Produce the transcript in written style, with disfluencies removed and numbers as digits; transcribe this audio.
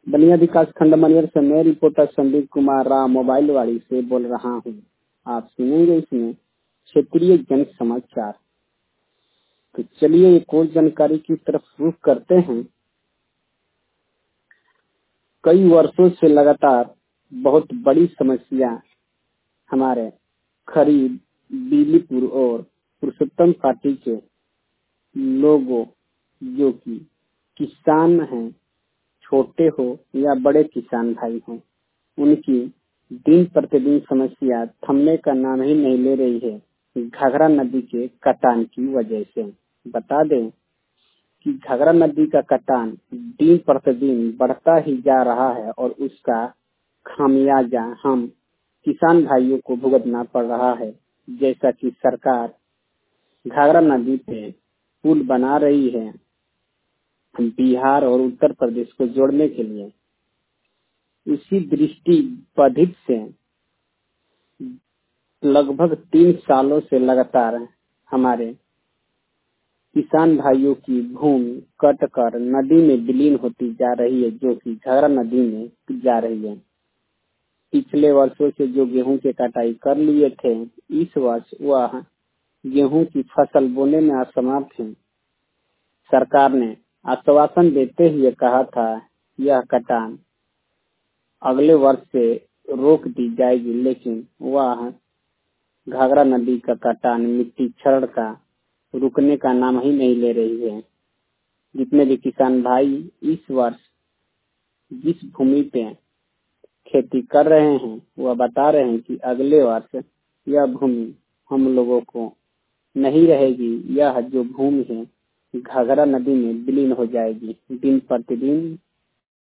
बलिया विकास खंड मनियर से मैं रिपोर्टर संदीप कुमार राव मोबाइलवाड़ी से बोल रहा हूँ। आप सुनेंगे इसमें क्षेत्रीय जन समाचार। तो चलिए एक और जानकारी की तरफ रुख करते हैं। कई वर्षों से लगातार बहुत बड़ी समस्या हमारे खरीद, बिजलीपुर और पुरुषोत्तम पार्टी के लोगों जो कि किसान हैं, छोटे हो या बड़े किसान भाई हों, उनकी दिन प्रतिदिन समस्या थमने का नाम ही नहीं ले रही है। घाघरा नदी के कटान की वजह से बता दें कि घाघरा नदी का कटान दिन प्रतिदिन बढ़ता ही जा रहा है और उसका खामियाजा हम किसान भाइयों को भुगतना पड़ रहा है। जैसा कि सरकार घाघरा नदी पे पुल बना रही है बिहार और उत्तर प्रदेश को जोड़ने के लिए, उसी दृष्टि पद्धित से लगभग 3 सालों से लगातार हमारे किसान भाइयों की भूमि कट कर नदी में विलीन होती जा रही है, जो कि घाघरा नदी में जा रही है। पिछले वर्षों से जो गेहूं के कटाई कर लिए थे, इस वर्ष वह गेहूं की फसल बोने में असमर्थ है। सरकार ने आश्वासन देते हुए कहा था यह कटान अगले वर्ष से रोक दी जाएगी, लेकिन वह घाघरा नदी का कटान मिट्टी क्षरण का रुकने का नाम ही नहीं ले रही है। जितने भी किसान भाई इस वर्ष जिस भूमि पे खेती कर रहे हैं, वह बता रहे हैं कि अगले वर्ष यह भूमि हम लोगों को नहीं रहेगी। यह जो भूमि है घाघरा नदी में विलीन हो जाएगी। दिन प्रतिदिन